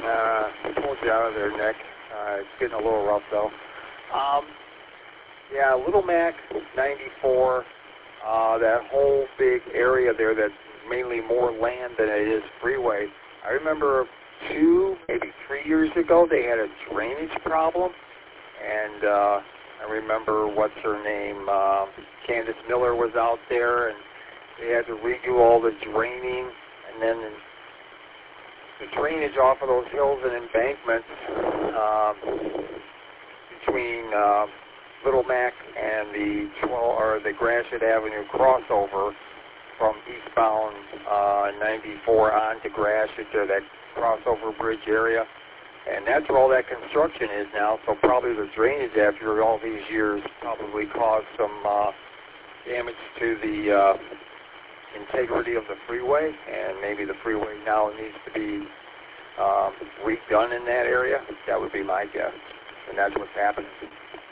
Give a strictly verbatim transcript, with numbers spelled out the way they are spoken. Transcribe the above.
Uh, pulled you out of there, Nick. Uh, it's getting a little rough, though. Um, yeah, Little Mac, ninety-four, uh, that whole big area there that's mainly more land than it is freeway. I remember two, maybe three years ago, they had a drainage problem, and uh, I remember, what's her name, uh, Candace Miller was out there, and they had to redo all the draining, and then the drainage off of those hills and embankments um, between uh, Little Mac and the twelve, or the Gratiot Avenue crossover from eastbound uh, ninety-four on to Gratiot to that crossover bridge area. And that's where all that construction is now, so probably the drainage after all these years probably caused some uh, damage to the uh, integrity of the freeway, and maybe the freeway now needs to be um, redone in that area. That would be my guess, and that's what's happening.